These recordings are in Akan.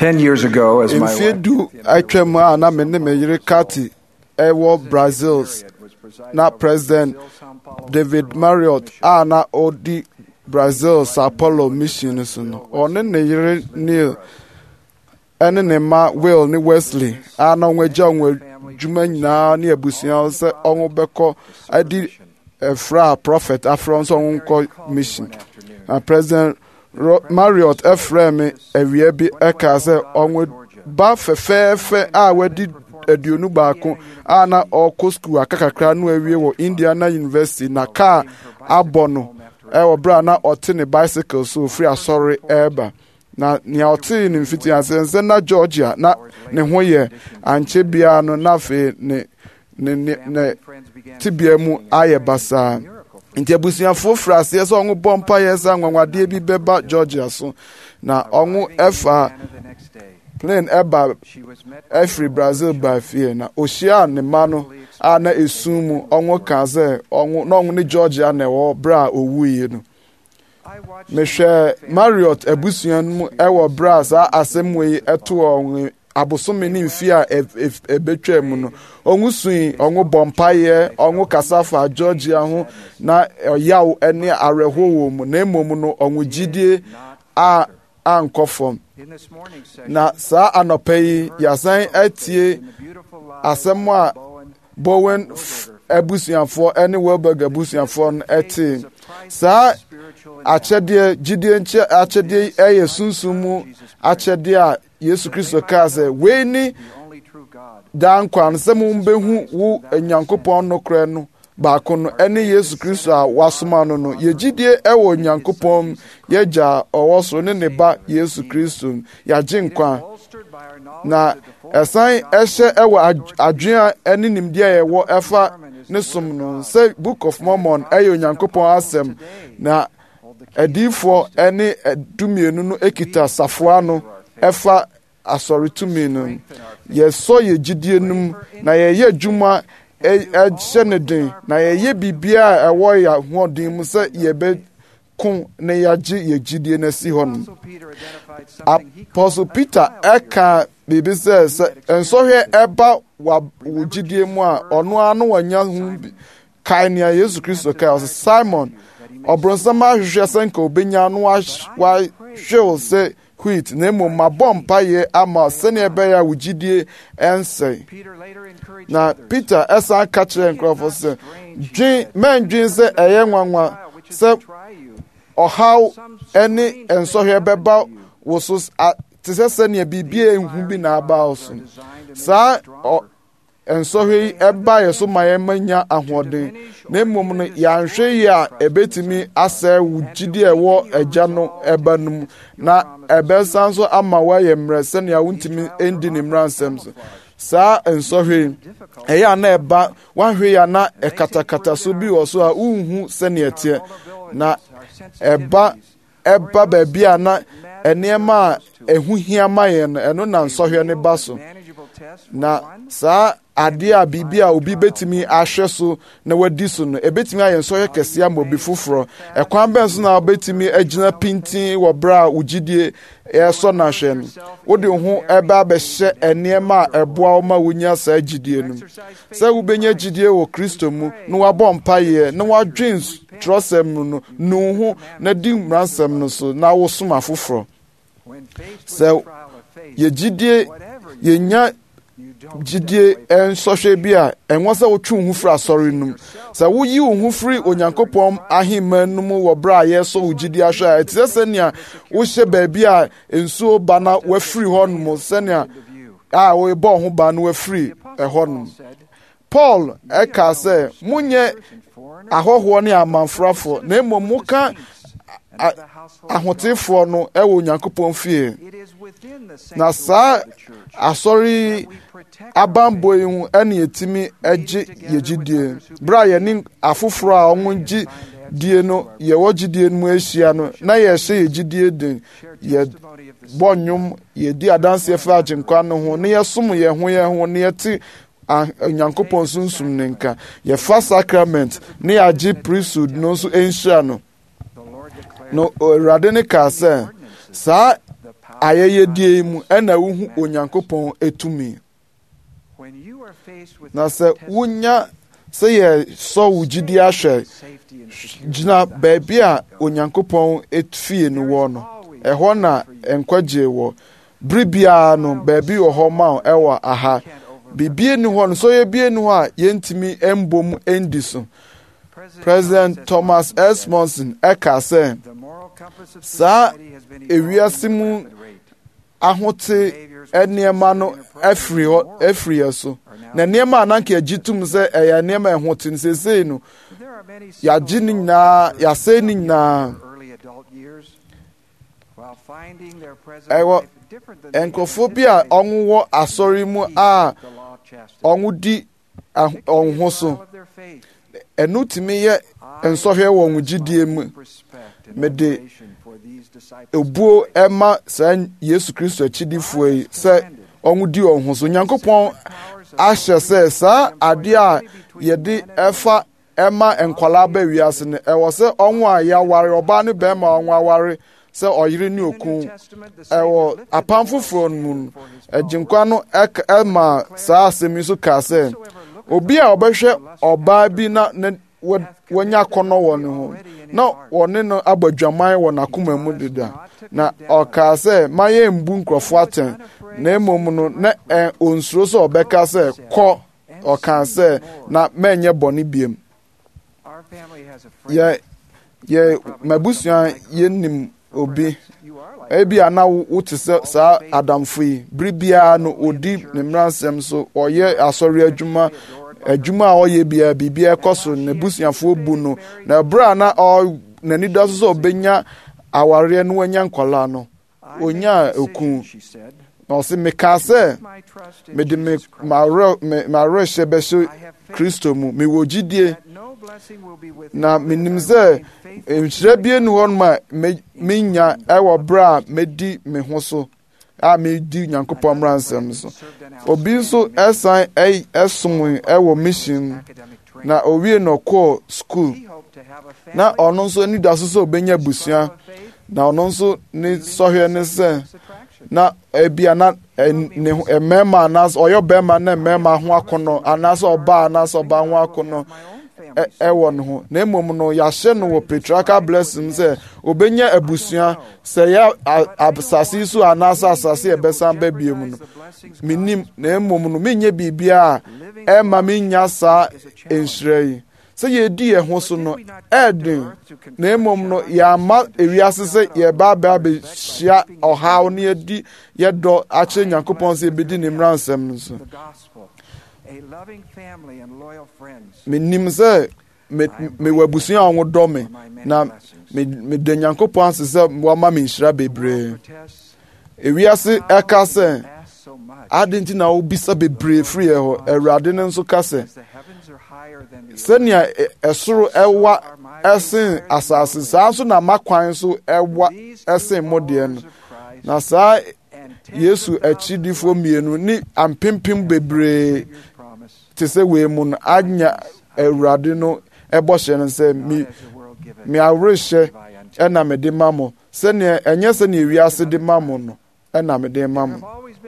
10 years ago, as my wife atwam na me ne me yere Kati ewo Brazil na President David Marriott na odi Brazil Sao Paulo mission so no one ne yere Neil ene ne ma Will ni Wesley na nweja nwe dwuma nyina ne abusia se onwo beko adi efra prophet afro so onko mission President Marriott Ephraim ewie bi eka se onwo ba fefefe wadi aduonu baako na ọkọ school akakakra no awie wọ Indiana University na car abono ewo bra na ọte ne bicycle so free asọre eba na nia ọte ne mfiti asense na Georgia na ne ho ye anche bia no na fe ne tibia mu aye basa nti abusuafo frase so onwo bompa yesa nwanwade bi beba Georgia so na onwo efa plane eba every Brazil by fear na oshia ne mano na esumu onwo kaze onwo no onwo ne Georgia na wo bra owuye no mehwe Marriott abusuan mu ewo bra sa asemwe eto onwo abosome ne mfia ebetwa mu no onwo sui onwo bompaye onwo kasafa Georgia ho na yaw ene arehowo mu na emom no onwo gidie ankofom na sa anopai yasan atie asem a Bowen abusuafo ene Welberg abusuafo no ete sa achede gidie nche achede eye sunsumu achede a Yesu Kristo kaze we ni dan kwan se mu behu wo Nyankopon no kra no baako no ene Yesu Kristo a wasoma no no yegidie ewo Nyankopon yeja owoso ne ba Yesu Kristo yaje nkwa na esan ehye ewo adwea ene nimdia yewo efa ne som no say Book of Mormon eyo Nyankopon asem na edifo ene dumienu no ekita safoa no efa asori tumi no yeso yegidie num na yeye adwuma ejeneden na yeye bibia ewo ya hodin mu se yebe kun ne yaje yegidie na si hon Apostle Peter eka bibi se ensohwe eba wa wogidie mu a ono anu wanya hu kainia Yesu Kristo ka Simon obronsama hwehwe senka obenya no wa hwe se quit nemo mabompa ye ama sene ebe ya wogidie ense na Peter esa kachre nkrofo se dwen se eye nwanwa se ohaw ene ensohwe beba woso tisese ne bibie enhu bi na aba oso sa ensohwe eba yeso mayemanya ahoden na mmom no yanhwe ya ebetimi asa wugidi ewo agya no ebanum na ebesanso ama waye mrese ne awuntimi endi ne mransem sa ensohwe eya na eba wanhwe ya na ekatakata so bi oso a unhu sene etie na eba babia na enema ehu hiama ye no eno na nsohwe ne baso na sa ade a bibia obi betimi ahwe so na wadi so no ebetimi aye nsohwe kese ama obi foforo ekwan benso na betimi agina pintin wo bra ugidie eso na hwe no wode ho eba abehye enema eboa oma wonya sa agidie no sa wobenya gidie wo Kristo mu no wabɔ mpaye na wadwen trosem no ho na di mransem no so na wo soma foforo so yegidie yenya gidie ensohwe bia enwose wotwu hu fra sorry num sa woyi hu fri Onyankopon ahimman num wo bra ye so wogidie ahwa etise nea wo hye ba bia ensuo bana wa fri ho num senia wo bo ho ba no wa fri ho num Paul eka se munye ahoho ne amanfrafo na emomuka ahotefo no ewo Onyankopon fie na sa asori abambo hu ene etimi age yegidie bra ye ni afoforo a onwongi die no ye wogidie mu ehia no na ye hye yegidie den ye bonyum ye di adanse fa agenkwa no ho ne ye som ye ho ne ye ti Onyankopon sunsum ne nka ye fa sacrament ne age priesthood no so enhia no no radene ka se sa ayɛyɛdie mu ɛna wohu Onyankopɔn etumi. Na sɛ wonya sɛ yɛ sɔ wo gyidi ahwɛ gyina baabi a Onyankopɔn efie no wɔ no, ɛhɔ na nkwagye wɔ. Bere biara no baabi wɔ hɔ ma ɛwɔ aha. Bibie ni hɔ no, so yɛbie ni hɔ a yɛntumi mbom ndi so. President Thomas S. Monson ɛka sɛ saa ewiase mu ahote nneɛma no afiri yɛ so. Na nneɛma a nanka yɛgye tum sɛ ɛyɛ nneɛma ɛhote no seesei no yɛagye ne nyinaa, yɛasɛe ne nyinaa. Ɛwɔ nkurɔfoɔ bi a ɔwɔ asɔre mu a ɔdi ɔho so. Ɛno tumi yɛ nsɔhwɛ wɔ wɔn gyidie mu. Mede obuo ɛma saa Yesu Kristo akyidifoɔ yi sɛ ɔdi ɔho so. Nyankopɔn ahyɛ sɛ saa adeɛ a yɛde ɛfa ɛma nkwalaa ba wiase no, ɛwɔ sɛ ɔho a yɛaware, ɔbaa ne bɛrima a ɔho aware sɛ ɔyere ne okun. Ɛwɔ apam foforɔ no mu no, agyenkwa no ɛma saa asɛm yi so kaa sɛ obi a ɔbɛhwɛ ɔbaa bi na wɔnya akɔnnɔ wɔ ne ho na ɔne no abɔ adwaman wɔ n'akoma mu deda, na ɔkaa sɛ ma yɛmbu nkurɔfoɔ atɛn, na mmom no na ɔnsuro sɛ ɔbɛka sɛ kɔ, ɔkaa sɛ na mɛnyɛ bɔne biam. Mabusua yɛnim obi ebi a na wote sɛ saa adamfo yi, bere biara no ɔdi ne mmaransɛm so, ɔyɛ asɔre adwuma a ɔyɛ biara biribiara ɛkɔ so, na busuafoɔ bu no. Na bere a na n'ani da so sɛ ɔbɛnya awareɛ no wanya nkwalaa no, ɔnya okun. Na ɔsɛ mekaa sɛ mede m'awerɛhyɛ bɛhyɛ Kristo mu, mewɔ gyidie na menim sɛ nhyira bie ni hɔ nom a menya ɛwɔ bere a medi me ho so a medi Nyankopɔn mmaransɛm so. Obi nso ɛsan ɛsom ɛwɔ mission na owie no kɔɔ school, na ɔno nso ani da so sɛ ɔbɛnya busua, na ɔno nso ne sɔhwɛ ne sɛ na ebia na mmarima anaasɛ ɔyɛ bɛrima na mmarima ho akɔnnɔ, anaasɛ ɔbaa ho akɔnnɔ ɛwɔ ne ho. Na mmom no yɛahyɛ no wɔ patriarchal blessing sɛ obɛnya abusua sɛ yɛ asase so anaasɛ asase yɛbɛsan ba bio mu no menim. Na mmom no menyɛ biribiara a ɛma menya saa nhyira yi. Sɛ yɛdi yɛn ho so no ɛden, na mmom no yɛama ewiase sɛ yɛba abɛhyia ɔhaw na yɛdi yɛdɔ akyerɛ Nyankopɔn sɛ yɛbɛdi ne mmaransɛm no so. Menim sɛ mewɔ abusua a wɔdɔ me, na meda Nyankopɔn ase sɛ wɔama me nhyira bebree. Ewiase ɛka sɛ ade nti na wobisa bebree firi yɛ hɔ. Awurade no nso ka sɛ sɛnea ɛsoro ɛwa ɛsen asase, saa nso na makwan so ɛwa ɛsen mo deɛ no. Na saa Yesu akyidifoɔ mmienu ne ampempem bebree te sɛ wei mu no anya Awurade no ɛbɔhyɛ no sɛ me awerɛhyɛ ɛna mede ma mo, sɛnea ɛnyɛ sɛnea wiase de ma mo no ɛna mede ma mo.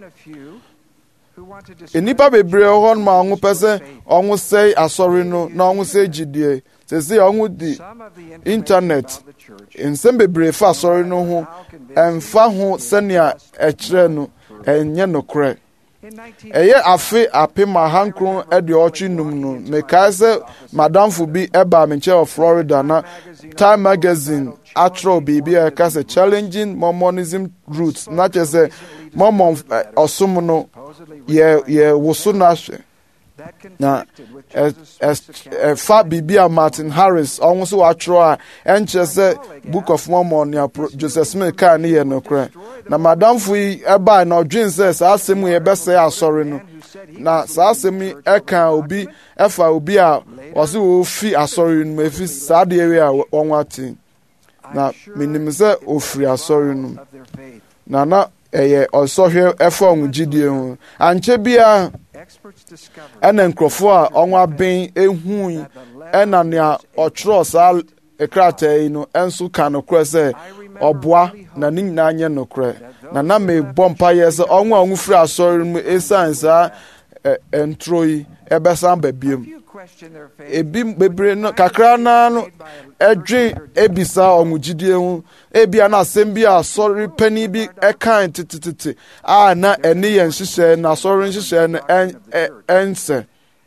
Nnipa bebree hɔ no ma ɔmo pɛ sɛ ɔmo sɛe asɔre no na ɔmo sɛe gyidie. Sɛsɛ ɔmo di internet nsɛm bebree fa asɔre no ho, ɛmfa ho sɛnea ɛkyerɛ no ɛnyɛ nokorɛ. Ɛyɛ afe apem ahankron ɛde ɔtwe num no, mekae sɛ madamfo bi ɛbaa me nkyɛn wɔ Florida, na Time magazine atwerɛ biribi a ɛka sɛ challenging Mormonism roots, na kyerɛ sɛ Mormon ɔsom no yɛ woso no ahwɛ. Na ɛfa biribi a Martin Harris ɔno nso watwerɛ a ɛnkyerɛ sɛ Book of Mormon nea Joseph Smith kaa ne yɛ nokorɛ. Na madamfo yi ɛbaa na ɔdwen sɛ saa asɛm yi yɛbɛsɛe asɔre no, na saa asɛm yi ɛka obi ɛfa obi a ɔse wɔfi asɔre no mu ɛfi saa deɛ wi a wɔn ate. Na menim sɛ ofiri asɔre no, na ɛyɛ ɔsɔhwɛ ɛfa ɔmo gyidie ho. Ankyɛ biara ɛna nkurɔfoɔ a ɔmo abɛn ɛna nea ɔtwerɛ saa krataa yi no ɛnso ka nokorɛ sɛ ɔboa na ne nyinaa nyɛ nokorɛ na mebɔ mpaeɛ sɛ ɔnwo a ɔnwo firi asɔre mu ɛsiane saa ntoro yi ɛbɛsan ba biom. Ebi bebree no kakra naa no ɛdwe ebisa ɔmo gyidie ho ebia na asɛm bi asɔre pani bi ɛkan tetetete a na ɛne yɛn nhyehyɛ na asɔre nhyehyɛ no ɛnsɛ.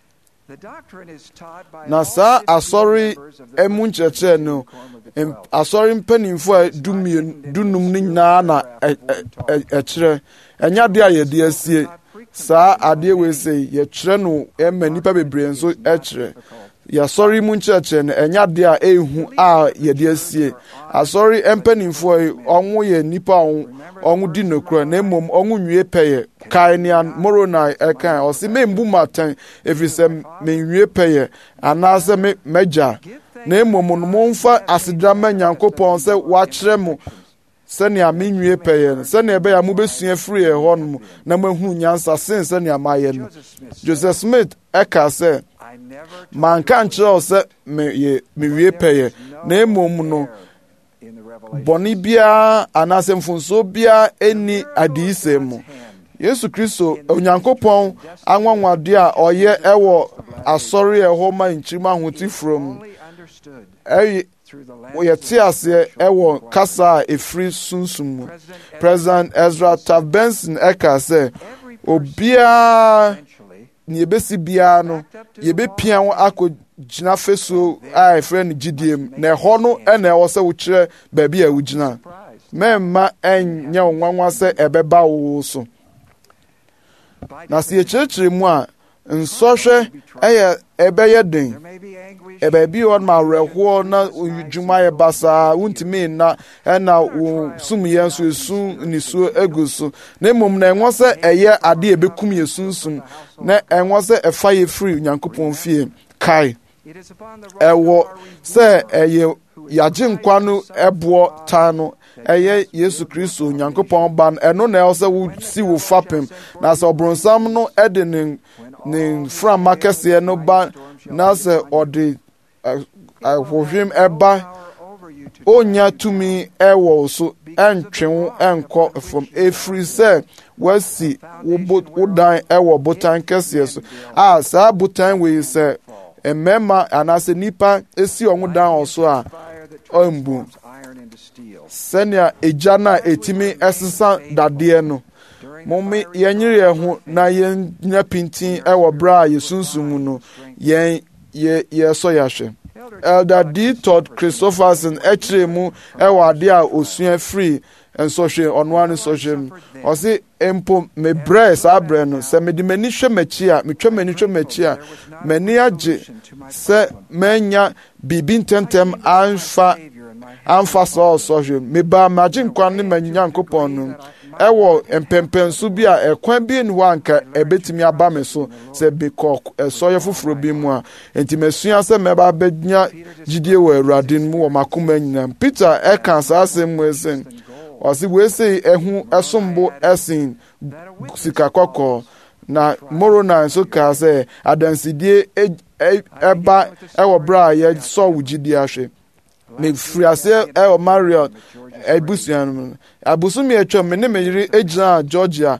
Na saa asɔre ɛmu nkyerɛkyerɛ no asɔre mpanimfo a dunum no nyinaa na ɛkyerɛ ɛnya de a yɛde asie saa adeɛ wei sɛ yɛkyerɛ no ɛma nnipa bebree nso ɛkyerɛ. Yɛasɔre mu nkyerɛkyerɛ no ɛnya de a ɛhu a yɛde asie. Asɔre mpanimfoɔ yi ɔmo yɛ nnipa ɔmo di nokorɛ na mmom ɔmo nwie pɛyɛ kae nea Moroni ɛkae ɔse membu mu atɛn ɛfiri sɛ menwie pɛyɛ anaasɛ mɛgya na mmom no momfa asedra ma Nyankopɔn sɛ wakyerɛ mo sɛnea menwie pɛyɛ no sɛnea ɛbɛyɛ a mobɛsua firi hɔ no mu na moahunu nyansa sen sɛnea mayɛ no. Joseph Smith ɛka sɛ manka nkyerɛ wo sɛ mewie pɛyɛ na mmom no bɔne biara anaasɛ mfonsuo biara ɛnni adiyisɛm mu. Yesu Kristo Onyankopɔn anwanwade a ɔyɛ ɛwɔ asɔre ɛhɔ ma nkyirima ahotiforo mu yɛte aseɛ ɛwɔ kasa a ɛfiri sunsum mu. President Ezra Taft Benson ɛka sɛ obiara ne yɛbɛsi biara no yɛbɛpia wo akɔgyina fesuo a ɛfrɛ no gyidie mu na ɛhɔ no ɛna ɛwɔ sɛ wokyerɛ baabi a wogyina. Mɛmma ɛnyɛ wo nwanwa sɛ ɛbɛba wo so. Na sɛ yɛkyerɛkyerɛ mu a nsɔhwɛ ɛbɛyɛ den. Ɛbaabi hɔ no ma awerɛhoɔ na dwuma yɛ basaa wontumi nna ɛna wo sumyɛ nso esu nisuo egu so na mmom na ɛnwɔ sɛ ɛyɛ ade a ɛbɛkum yɛ sunsum na ɛnwɔ sɛ ɛfa yɛ firi Nyankopɔn fie kae ɛwɔ sɛ ɛyɛ yɛagye nkwa no ɛboɔ tan no ɛyɛ Yesu Kristo Nyankopɔn ba no ɛno na ɛwɔ sɛ wosi wo fapem na sɛ ɔbronsam no ɛde ne mframa kɛseɛ no ba na sɛ ɔde ahohwim ɛba onya tumi ɛwɔ so ɛntwe wo ɛnkɔ fam ɛfiri sɛ wasi wo dan ɛwɔ botan kɛseɛ so a saa botan wei sɛ mmarima anaasɛ nipa esi ɔmo dan wɔ so a ɔmbu sɛnea egya no a ɛtumi ɛsesa dadeɛ no. Momme yɛnyere yɛn ho na yɛnya pintin ɛwɔ berɛ a yɛsunsum mu no yɛsɔ yɛahwɛ. Elder D. Todd Christopherson ɛkyerɛ mu ɛwɔ ade a osua firi nsɔhwɛ ɔnoa no nsɔhwɛ mu ɔse mpo mebrɛ saa berɛ no sɛ mede m'ani hwɛ m'akyi a metwa m'ani hwɛ m'akyi a m'ani agye sɛ manya biribi ntɛmtɛm amfa saa ɔsɔhwɛ mu mebaa magye nkwa ne Nyankopɔn no ɛwɔ mpɛmpɛnso bi a ɛkwan bi ni hɔ anka ɛbɛtumi aba me so sɛ bikɔ ɛsɔyɛ foforɔ bi mu a enti masua sɛ mɛba bɛnya gyidie wɔ Awurade mu wɔ makoma nyinaa. Peter ɛka saa asɛm mu ɛsɛn ɔse weesei ɛho ɛsombo ɛsen sika kɔkɔɔ na Moroni nso kaa sɛ adansidie ɛba ɛwɔ berɛ a yɛsɔ wo gyidie ahwɛ. Mefiri aseɛ ɛwɔ Marriott abusua no abosomi atwa me ne me yere egyina Georgia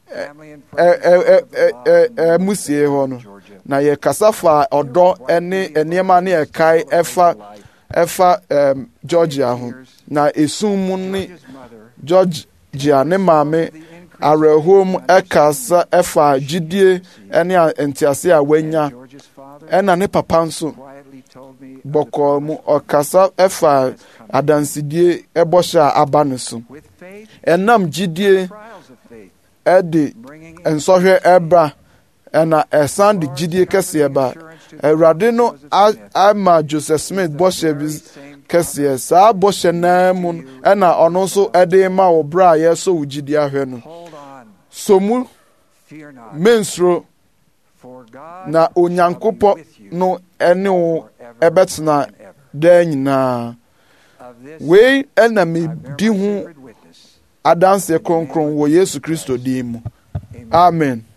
musie hɔ no na yɛkasa fa ɔdɔ ɛne nneɛma ne ɛkae ɛfa Georgia ho na esum mu ne Georgia ne maame awerɛhoɔ mu ɛkasa ɛfa gyidie ɛne ntease a wanya ɛna ne papa nso bɔkɔɔ mu ɔkasa ɛfa adansidie ɛbɔhyɛ a aba ne so ɛnam gyidie ɛde nsɔhwɛ ɛbra ɛna ɛsan de gyidie kɛseɛ ba. Awurade no ama Joseph Smith bɔhyɛ bi kɛseɛ saa bɔhyɛ naa mu ɛna ɔno nso ɛde ma wɔ berɛ a yɛsɔ wo gyidie ahwɛ no. So mu mensuro na Onyankopɔn no ɛne wo ɛbɛtena daa nyinaa. Wei ɛna medi ho adanseɛ kronkron wɔ Yesu Kristo din mu. Amen.